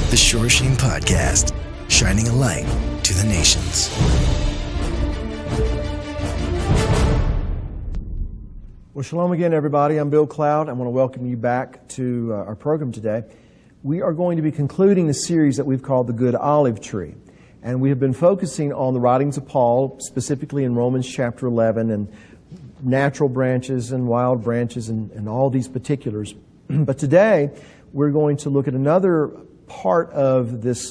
The Shore Sheen Podcast, shining a light to the nations. Well, shalom again, everybody. I'm Bill Cloud. I want to welcome you back to our program today. We are going to be concluding the series that we've called The Good Olive Tree. And we have been focusing on the writings of Paul, specifically in Romans chapter 11, and natural branches and wild branches and all these particulars. But today, we're going to look at another part of this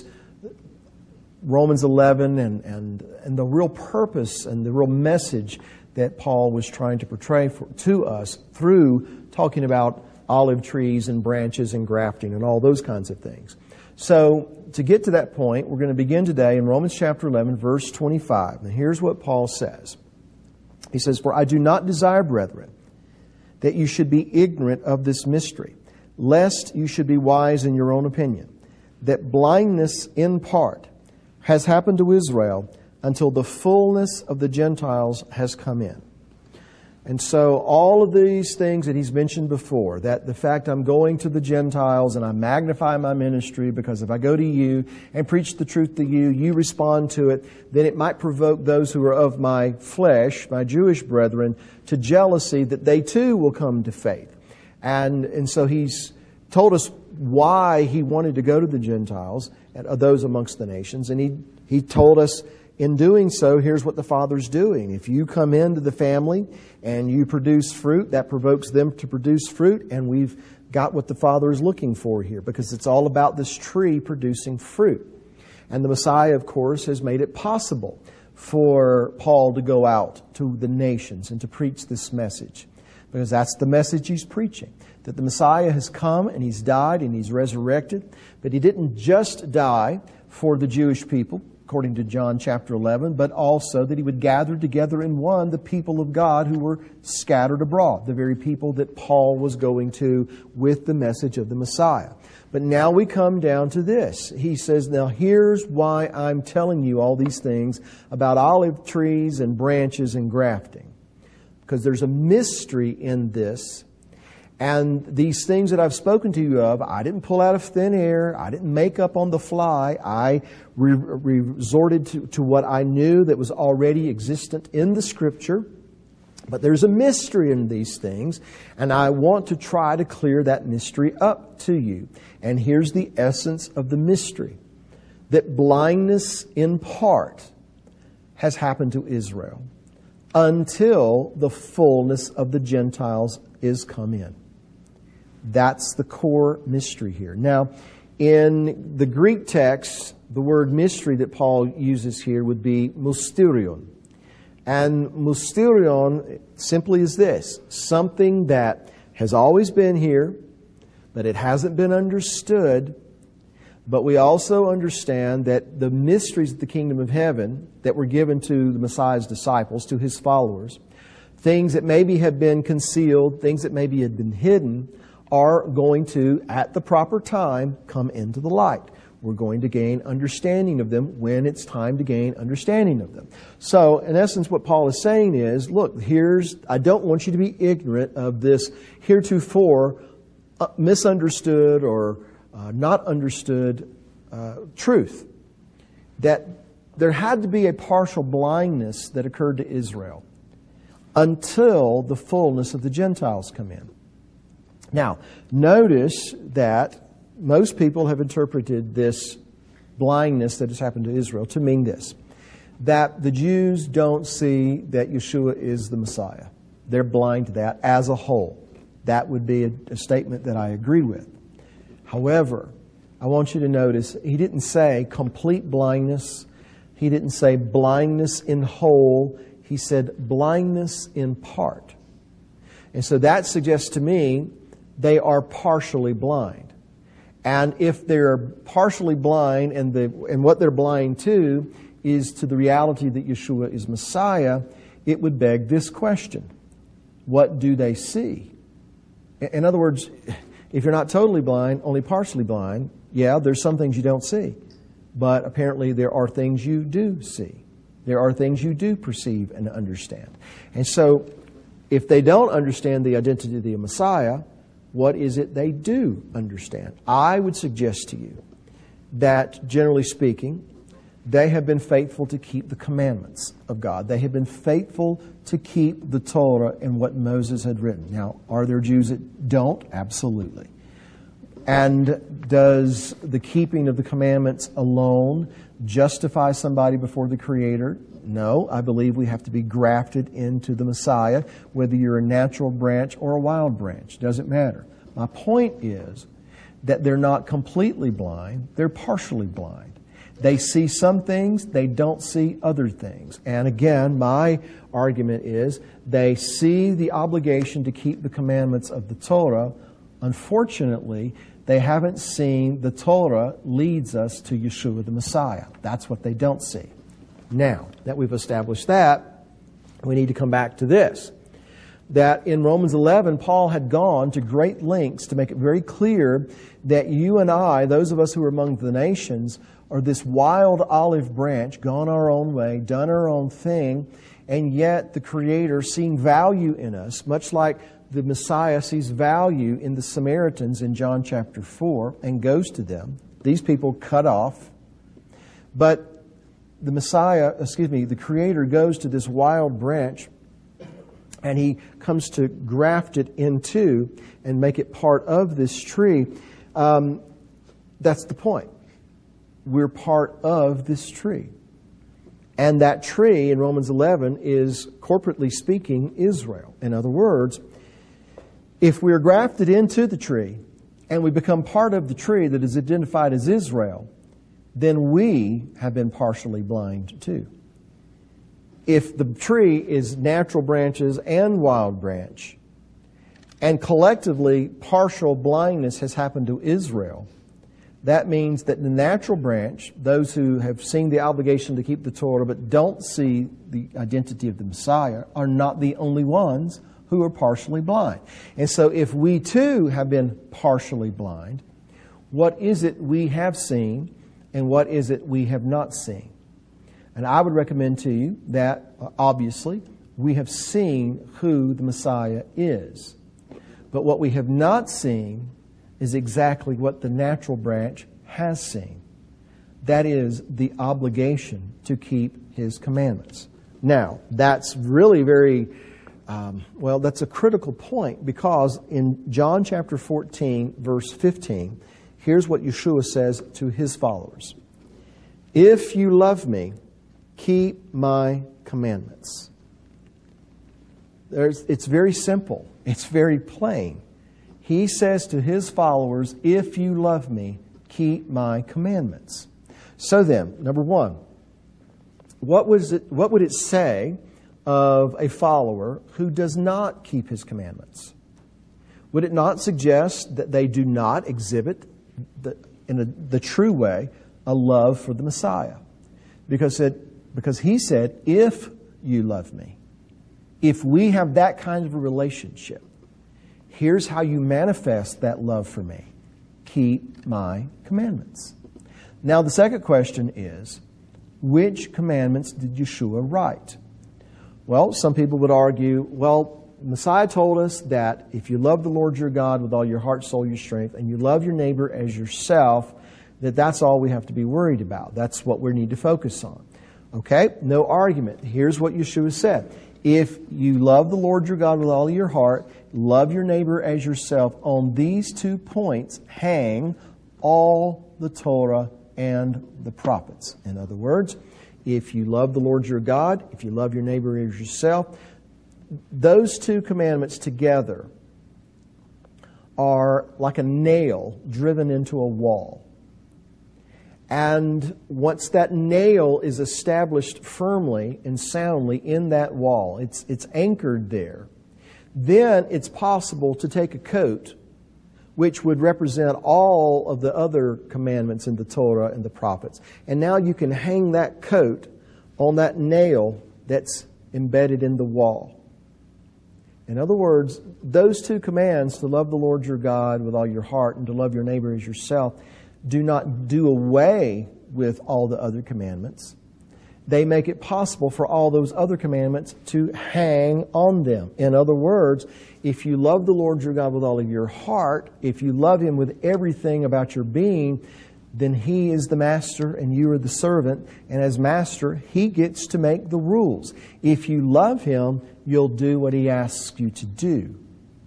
Romans 11 and the real purpose and the real message that Paul was trying to portray to us through talking about olive trees and branches and grafting and all those kinds of things. So, to get to that point, we're going to begin today in Romans chapter 11, verse 25. And here's what Paul says. He says, "For I do not desire, brethren, that you should be ignorant of this mystery, lest you should be wise in your own opinion, that blindness in part has happened to Israel until the fullness of the Gentiles has come in." And so all of these things that he's mentioned before, that the fact I'm going to the Gentiles and I magnify my ministry because if I go to you and preach the truth to you, you respond to it, then it might provoke those who are of my flesh, my Jewish brethren, to jealousy that they too will come to faith. And so he's told us why he wanted to go to the Gentiles and those amongst the nations. And he told us in doing so, here's what the Father's doing. If you come into the family and you produce fruit, that provokes them to produce fruit. And we've got what the Father is looking for here because it's all about this tree producing fruit. And the Messiah, of course, has made it possible for Paul to go out to the nations and to preach this message. Because that's the message he's preaching. That the Messiah has come and he's died and he's resurrected. But he didn't just die for the Jewish people, according to John chapter 11, but also that he would gather together in one the people of God who were scattered abroad, the very people that Paul was going to with the message of the Messiah. But now we come down to this. He says, now here's why I'm telling you all these things about olive trees and branches and grafting. Because there's a mystery in this. And these things that I've spoken to you of, I didn't pull out of thin air. I didn't make up on the fly. I resorted to what I knew that was already existent in the Scripture. But there's a mystery in these things. And I want to try to clear that mystery up to you. And here's the essence of the mystery. That blindness in part has happened to Israel until the fullness of the Gentiles is come in. That's the core mystery here. Now, in the Greek text, the word mystery that Paul uses here would be mysterion. And mysterion simply is this: something that has always been here, but it hasn't been understood. But we also understand that the mysteries of the kingdom of heaven that were given to the Messiah's disciples, to his followers, things that maybe have been concealed, things that maybe had been hidden, are going to, at the proper time, come into the light. We're going to gain understanding of them when it's time to gain understanding of them. So, in essence, what Paul is saying is, look, I don't want you to be ignorant of this heretofore misunderstood or not understood truth. That there had to be a partial blindness that occurred to Israel until the fullness of the Gentiles come in. Now, notice that most people have interpreted this blindness that has happened to Israel to mean this: that the Jews don't see that Yeshua is the Messiah. They're blind to that as a whole. That would be a statement that I agree with. However, I want you to notice, he didn't say complete blindness. He didn't say blindness in whole. He said blindness in part. And so that suggests to me they are partially blind. And if they're partially blind and what they're blind to is to the reality that Yeshua is Messiah, it would beg this question: what do they see? In other words, if you're not totally blind, only partially blind, yeah, there's some things you don't see. But apparently there are things you do see. There are things you do perceive and understand. And so if they don't understand the identity of the Messiah, what is it they do understand? I would suggest to you that, generally speaking, they have been faithful to keep the commandments of God. They have been faithful to keep the Torah and what Moses had written. Now, are there Jews that don't? Absolutely. And does the keeping of the commandments alone justify somebody before the Creator? No. I believe we have to be grafted into the Messiah, whether you're a natural branch or a wild branch. Doesn't matter. My point is that they're not completely blind. They're partially blind. They see some things, they don't see other things. And again, my argument is they see the obligation to keep the commandments of the Torah. Unfortunately, they haven't seen the Torah leads us to Yeshua the Messiah. That's what they don't see. Now, that we've established that, we need to come back to this. That in Romans 11, Paul had gone to great lengths to make it very clear that you and I, those of us who are among the nations, are this wild olive branch, gone our own way, done our own thing, and yet the Creator, seeing value in us, much like the Messiah sees value in the Samaritans in John chapter 4 and goes to them. These people cut off. But the Creator goes to this wild branch and He comes to graft it into and make it part of this tree. That's the point. We're part of this tree. And that tree in Romans 11 is, corporately speaking, Israel. In other words, if we're grafted into the tree and we become part of the tree that is identified as Israel, then we have been partially blind too. If the tree is natural branches and wild branch, and collectively partial blindness has happened to Israel, that means that the natural branch, those who have seen the obligation to keep the Torah but don't see the identity of the Messiah, are not the only ones who are partially blind. And so if we too have been partially blind, what is it we have seen and what is it we have not seen? And I would recommend to you that, obviously, we have seen who the Messiah is. But what we have not seen is exactly what the natural branch has seen. That is the obligation to keep His commandments. Now, that's really that's a critical point, because in John chapter 14, verse 15, here's what Yeshua says to His followers. If you love me, keep my commandments. It's very simple. It's very plain. He says to His followers, if you love me, keep my commandments. So then, number one, what would it say of a follower who does not keep His commandments? Would it not suggest that they do not exhibit, in the true way, a love for the Messiah? Because He said, if you love me, if we have that kind of a relationship, here's how you manifest that love for me. Keep my commandments. Now, the second question is, which commandments did Yeshua write? Well, some people would argue, Messiah told us that if you love the Lord your God with all your heart, soul, your strength, and you love your neighbor as yourself, that's all we have to be worried about. That's what we need to focus on. Okay? No argument. Here's what Yeshua said. If you love the Lord your God with all your heart, love your neighbor as yourself, on these 2 points hang all the Torah and the prophets. In other words, if you love the Lord your God, if you love your neighbor as yourself, those 2 commandments together are like a nail driven into a wall. And once that nail is established firmly and soundly in that wall, it's anchored there, then it's possible to take a coat, which would represent all of the other commandments in the Torah and the prophets. And now you can hang that coat on that nail that's embedded in the wall. In other words, those 2 commands, to love the Lord your God with all your heart and to love your neighbor as yourself, do not do away with all the other commandments. They make it possible for all those other commandments to hang on them. In other words, if you love the Lord your God with all of your heart, if you love Him with everything about your being, then He is the master and you are the servant. And as master, He gets to make the rules. If you love Him, you'll do what He asks you to do.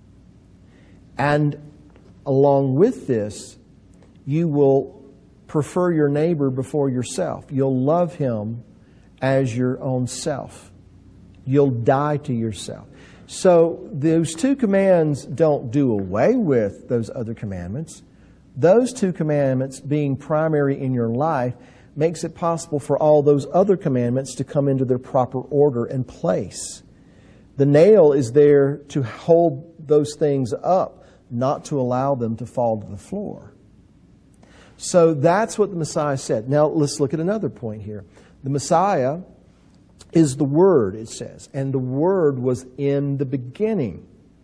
And along with this, you will prefer your neighbor before yourself. You'll love him as your own self. You'll die to yourself. So those two commands don't do away with those other commandments. Those two commandments being primary in your life makes it possible for all those other commandments to come into their proper order and place. The nail is there to hold those things up, not to allow them to fall to the floor. So that's what the Messiah said. Now let's look at another point here. The Messiah is the Word, it says. And the Word was in the beginning.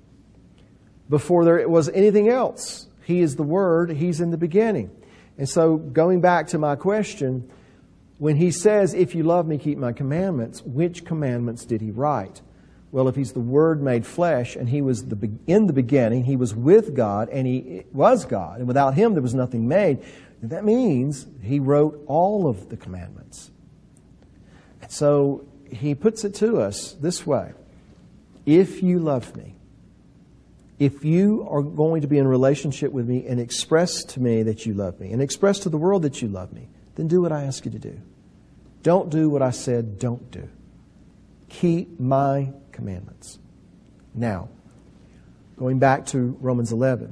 Before there was anything else. He is the Word. He's in the beginning. And so going back to my question, when He says, if you love me, keep my commandments, which commandments did He write? Well, if He's the Word made flesh and He was in the beginning, He was with God and He was God. And without Him there was nothing made. That means He wrote all of the commandments. And so He puts it to us this way. If you love me, if you are going to be in relationship with me and express to me that you love me and express to the world that you love me, then do what I ask you to do. Don't do what I said don't do. Keep my commandments. Now, going back to Romans 11.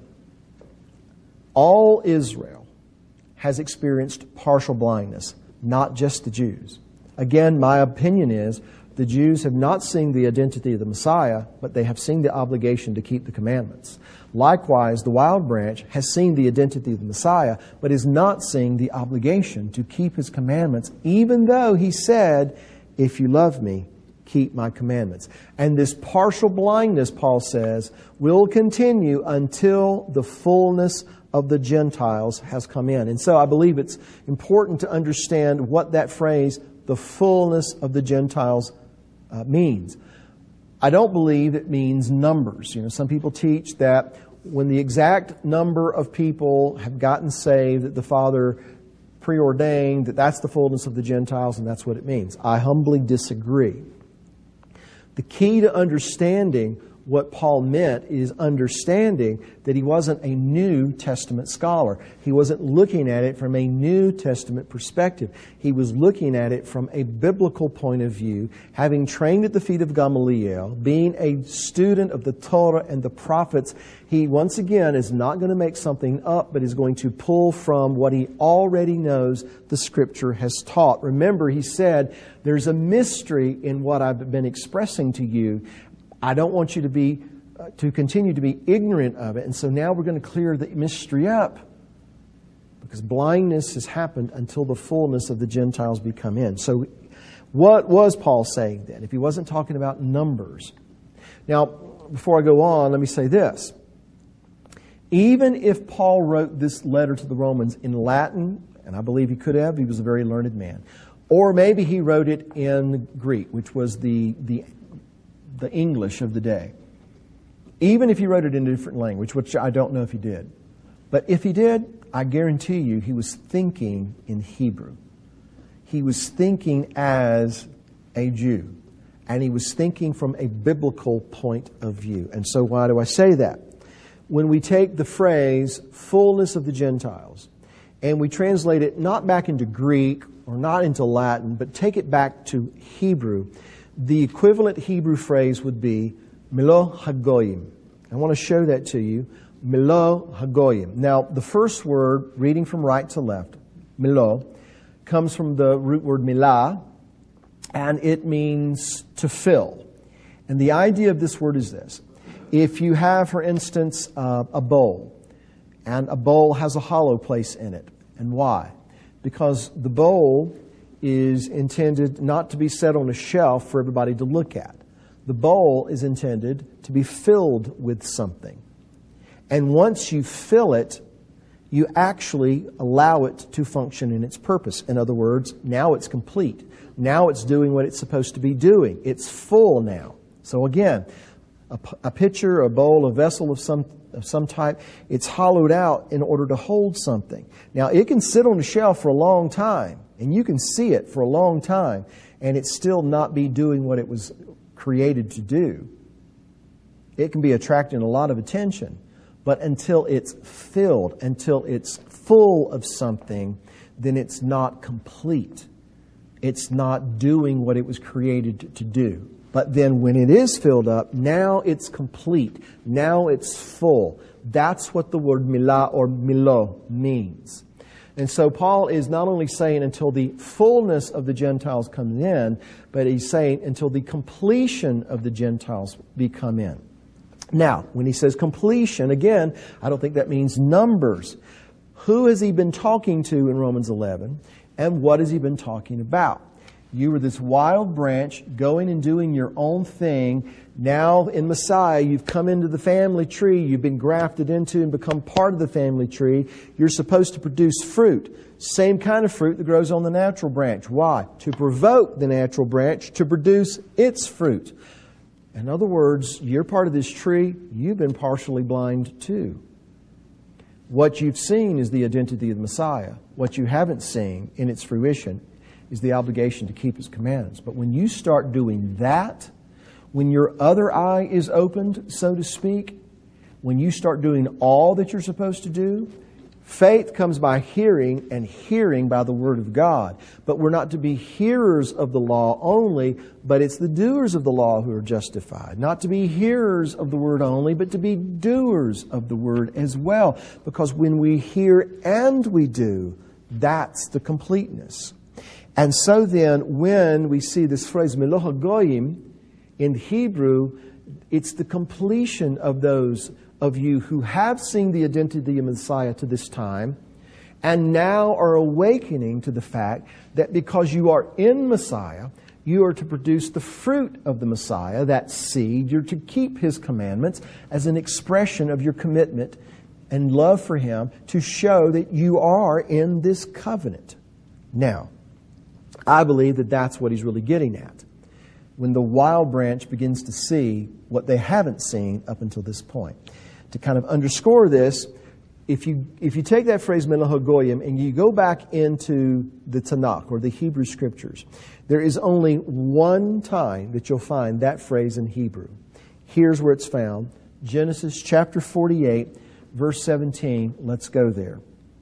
All Israel has experienced partial blindness, not just the Jews. Again, my opinion is the Jews have not seen the identity of the Messiah, but they have seen the obligation to keep the commandments. Likewise, the wild branch has seen the identity of the Messiah, but is not seeing the obligation to keep His commandments, even though He said, if you love me, keep my commandments. And this partial blindness, Paul says, will continue until the fullness of the Gentiles has come in. And so I believe it's important to understand what that phrase, the fullness of the Gentiles, means. I don't believe it means numbers. Some people teach that when the exact number of people have gotten saved, that the Father preordained, that's the fullness of the Gentiles, and that's what it means. I humbly disagree. The key to understanding what Paul meant is understanding that he wasn't a New Testament scholar. He wasn't looking at it from a New Testament perspective. He was looking at it from a biblical point of view, having trained at the feet of Gamaliel, being a student of the Torah and the prophets. He, once again, is not going to make something up, but is going to pull from what he already knows the Scripture has taught. Remember, he said, there's a mystery in what I've been expressing to you. I don't want you to continue to be ignorant of it. And so now we're going to clear the mystery up, because blindness has happened until the fullness of the Gentiles become in. So what was Paul saying then, if he wasn't talking about numbers? Now, before I go on, let me say this. Even if Paul wrote this letter to the Romans in Latin, and I believe he could have, he was a very learned man, or maybe he wrote it in Greek, which was the English of the day. Even if he wrote it in a different language, which I don't know if he did. But if he did, I guarantee you he was thinking in Hebrew. He was thinking as a Jew. And he was thinking from a biblical point of view. And so why do I say that? When we take the phrase, fullness of the Gentiles, and we translate it not back into Greek or not into Latin, but take it back to Hebrew, the equivalent Hebrew phrase would be Milo Hagoyim. I want to show that to you. Milo Hagoyim. Now, the first word, reading from right to left, Milo, comes from the root word milah, and it means to fill. And the idea of this word is this. If you have, for instance, a bowl, and a bowl has a hollow place in it. And why? Because the bowl is intended not to be set on a shelf for everybody to look at. The bowl is intended to be filled with something. And once you fill it, you actually allow it to function in its purpose. In other words, now it's complete. Now it's doing what it's supposed to be doing. It's full now. So again, a pitcher, a bowl, a vessel of some of some type. It's hollowed out in order to hold something. Now, it can sit on the shelf for a long time, and you can see it for a long time, and it still not be doing what it was created to do. It can be attracting a lot of attention, but until it's filled, until it's full of something, then it's not complete. It's not doing what it was created to do. But then when it is filled up, now it's complete. Now it's full. That's what the word milah or milo means. And so Paul is not only saying until the fullness of the Gentiles comes in, but he's saying until the completion of the Gentiles come in. Now, when he says completion, again, I don't think that means numbers. Who has he been talking to in Romans 11? And what has he been talking about? You were this wild branch going and doing your own thing. Now in Messiah, you've come into the family tree. You've been grafted into and become part of the family tree. You're supposed to produce fruit. Same kind of fruit that grows on the natural branch. Why? To provoke the natural branch to produce its fruit. In other words, you're part of this tree. You've been partially blind too. What you've seen is the identity of the Messiah. What you haven't seen in its fruition is the obligation to keep His commandments. But when you start doing that, when your other eye is opened, so to speak, when you start doing all that you're supposed to do, faith comes by hearing, and hearing by the Word of God. But we're not to be hearers of the law only, but it's the doers of the law who are justified. Not to be hearers of the Word only, but to be doers of the Word as well. Because when we hear and we do, that's the completeness. And so then, when we see this phrase, Melo HaGoyim, in Hebrew, it's the completion of those of you who have seen the identity of Messiah to this time, and now are awakening to the fact that because you are in Messiah, you are to produce the fruit of the Messiah, that seed. You're to keep His commandments as an expression of your commitment and love for Him, to show that you are in this covenant. Now, I believe that that's what he's really getting at. When the wild branch begins to see what they haven't seen up until this point. To kind of underscore this, if you take that phrase, Melo HaGoyim, and you go back into the Tanakh, or the Hebrew Scriptures, there is only one time that you'll find that phrase in Hebrew. Here's where it's found. Genesis chapter 48, verse 17. Let's go there.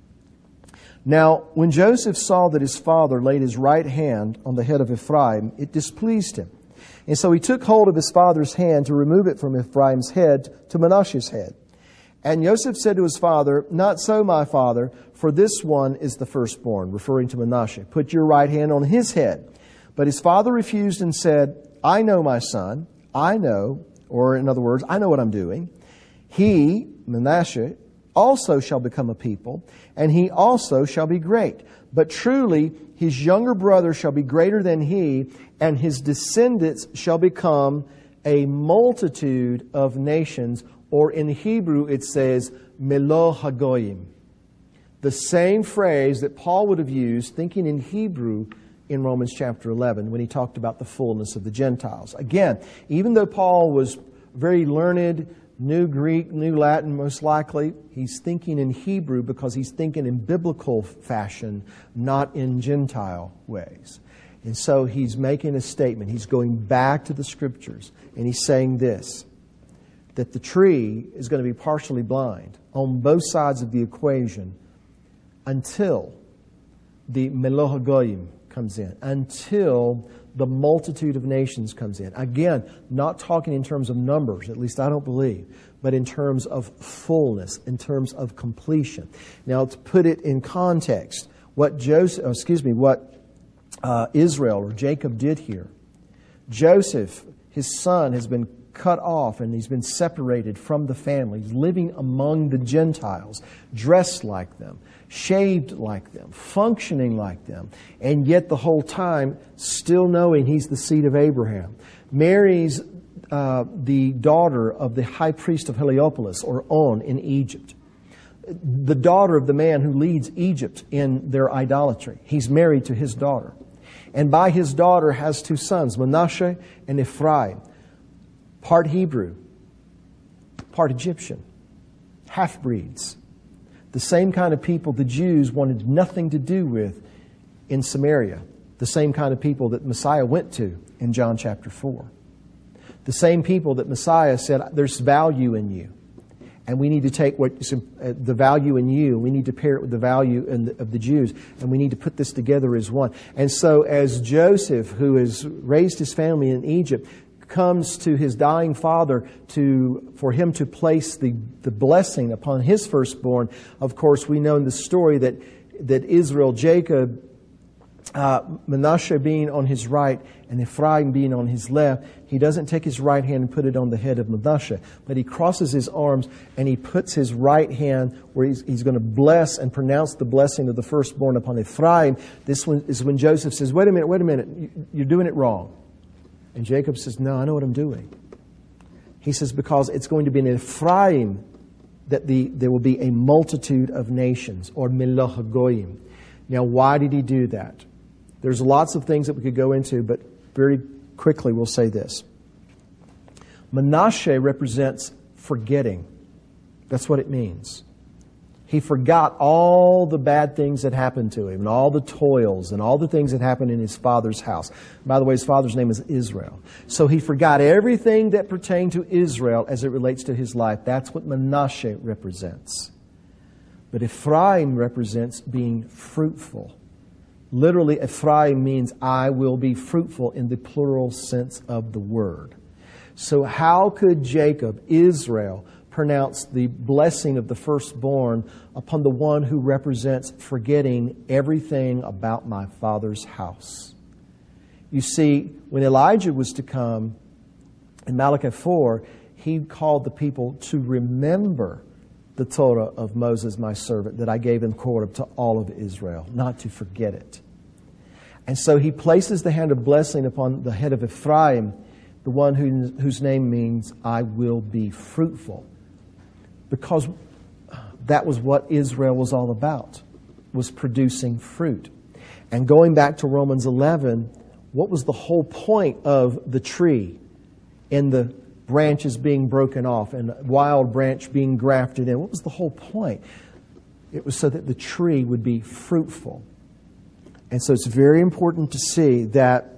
Now, when Joseph saw that his father laid his right hand on the head of Ephraim, it displeased him. And so he took hold of his father's hand to remove it from Ephraim's head to Manasseh's head. And Joseph said to his father, "Not so, my father, for this one is the firstborn," referring to Manasseh. "Put your right hand on his head." But his father refused and said, "I know, my son, I know," or in other words, "I know what I'm doing. He," Manasseh, "also shall become a people, and he also shall be great. But truly his younger brother shall be greater than he, and his descendants shall become a multitude of nations." Or in Hebrew it says, Melo HaGoyim. The same phrase that Paul would have used, thinking in Hebrew, in Romans chapter 11, when he talked about the fullness of the Gentiles. Again, even though Paul was very learned, knew Greek, knew Latin most likely, he's thinking in Hebrew because he's thinking in biblical fashion, not in Gentile ways. And so he's making a statement. He's going back to the Scriptures, and he's saying this, that the tree is going to be partially blind on both sides of the equation until the Melo HaGoyim comes in, until the multitude of nations comes in. Again, not talking in terms of numbers, at least I don't believe, but in terms of fullness, in terms of completion. Now, to put it in context, what Israel or Jacob did here. Joseph, his son, has been cut off and he's been separated from the family. He's living among the Gentiles, dressed like them, shaved like them, functioning like them, and yet the whole time still knowing he's the seed of Abraham. Marries the daughter of the high priest of Heliopolis, or On, in Egypt. The daughter of the man who leads Egypt in their idolatry. He's married to his daughter. And by his daughter has two sons, Manasseh and Ephraim. Part Hebrew, part Egyptian. half-breeds. The same kind of people the Jews wanted nothing to do with in Samaria. The same kind of people that Messiah went to in John chapter 4. The same people that Messiah said, there's value in you. And we need to take the value in you, we need to pair it with the value of the Jews, and we need to put this together as one. And so as Joseph, who has raised his family in Egypt, comes to his dying father for him to place the blessing upon his firstborn, of course we know in the story that Israel, Jacob, Manasseh being on his right and Ephraim being on his left, he doesn't take his right hand and put it on the head of Manasseh, but he crosses his arms and he puts his right hand where he's going to bless and pronounce the blessing of the firstborn upon Ephraim. This one is when Joseph says, wait a minute, you're doing it wrong. And Jacob says, no, I know what I'm doing. He says, because it's going to be in Ephraim that there will be a multitude of nations, or Melech HaGoyim. Now, why did he do that? There's lots of things that we could go into, but very quickly we'll say this. Manasseh represents forgetting. That's what it means. He forgot all the bad things that happened to him, and all the toils, and all the things that happened in his father's house. By the way, his father's name is Israel. So he forgot everything that pertained to Israel as it relates to his life. That's what Manasseh represents. But Ephraim represents being fruitful. Literally, Ephraim means I will be fruitful in the plural sense of the word. So how could Jacob, Israel, pronounce the blessing of the firstborn upon the one who represents forgetting everything about my father's house? You see, when Elijah was to come in Malachi 4, he called the people to remember the Torah of Moses, my servant, that I gave in Horeb to all of Israel, not to forget it. And so he places the hand of blessing upon the head of Ephraim, the one whose name means I will be fruitful. Because that was what Israel was all about, was producing fruit. And going back to Romans 11, what was the whole point of the tree and the branches being broken off and a wild branch being grafted in? What was the whole point? It was so that the tree would be fruitful. And so it's very important to see that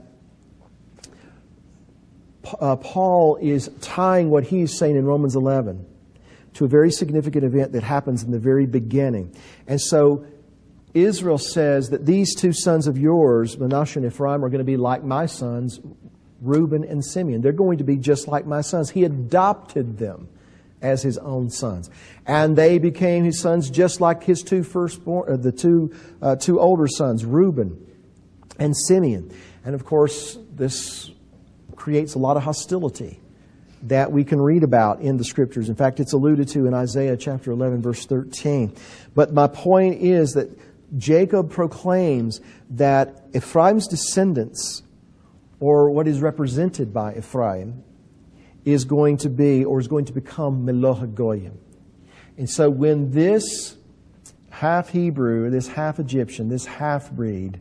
Paul is tying what he's saying in Romans 11 to a very significant event that happens in the very beginning. And so Israel says that these two sons of yours, Manasseh and Ephraim, are going to be like my sons, Reuben and Simeon. They're going to be just like my sons. He adopted them as his own sons. And they became his sons just like his two firstborn, the two older sons, Reuben and Simeon. And of course, this creates a lot of hostility that we can read about in the Scriptures. In fact, it's alluded to in Isaiah chapter 11, verse 13. But my point is that Jacob proclaims that Ephraim's descendants, or what is represented by Ephraim, is going to be, or is going to become Melech HaGoyim. And so when this half Hebrew, this half Egyptian, this half breed,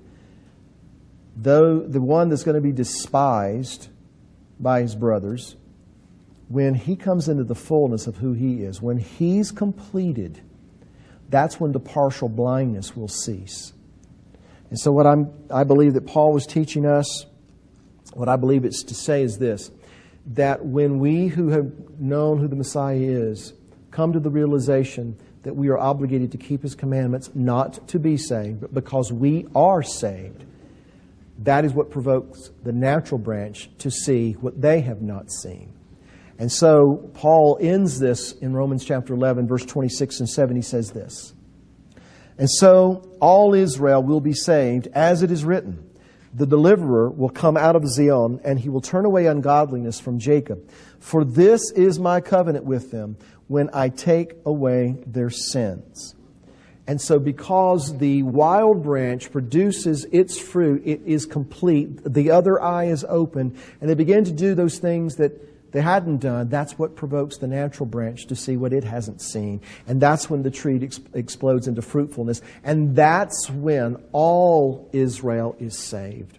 though the one that's going to be despised by his brothers, when he comes into the fullness of who he is, when he's completed, that's when the partial blindness will cease. And so what I believe that Paul was teaching us, what I believe it's to say is this, that when we who have known who the Messiah is come to the realization that we are obligated to keep His commandments, not to be saved, but because we are saved, that is what provokes the natural branch to see what they have not seen. And so Paul ends this in Romans chapter 11, verse 26 and 7. He says this, "And so all Israel will be saved, as it is written, the deliverer will come out of Zion, and he will turn away ungodliness from Jacob. For this is my covenant with them when I take away their sins." And so because the wild branch produces its fruit, it is complete. The other eye is open, and they begin to do those things that they hadn't done. That's what provokes the natural branch to see what it hasn't seen. And that's when the tree explodes into fruitfulness. And that's when all Israel is saved.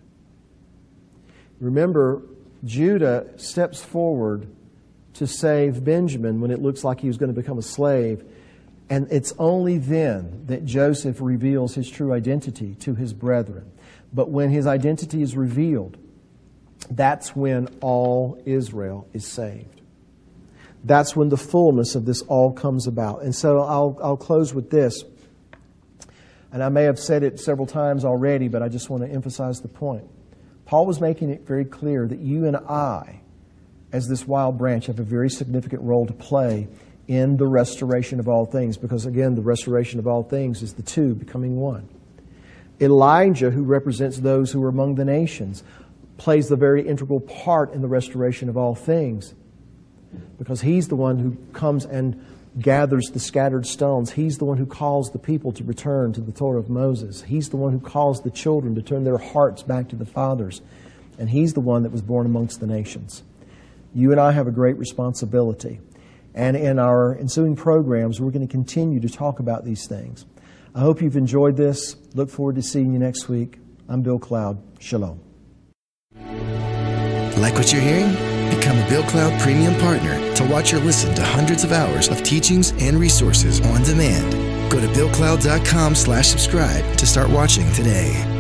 Remember, Judah steps forward to save Benjamin when it looks like he was going to become a slave. And it's only then that Joseph reveals his true identity to his brethren. But when his identity is revealed, that's when all Israel is saved. That's when the fullness of this all comes about. And so I'll close with this. And I may have said it several times already, but I just want to emphasize the point. Paul was making it very clear that you and I, as this wild branch, have a very significant role to play in the restoration of all things. Because again, the restoration of all things is the two becoming one. Elijah, who represents those who are among the nations, plays the very integral part in the restoration of all things. Because he's the one who comes and gathers the scattered stones. He's the one who calls the people to return to the Torah of Moses. He's the one who calls the children to turn their hearts back to the fathers. And he's the one that was born amongst the nations. You and I have a great responsibility. And in our ensuing programs, we're going to continue to talk about these things. I hope you've enjoyed this. Look forward to seeing you next week. I'm Bill Cloud. Shalom. Like what you're hearing? Become a Bill Cloud Premium Partner to watch or listen to hundreds of hours of teachings and resources on demand. Go to BillCloud.com/subscribe to start watching today.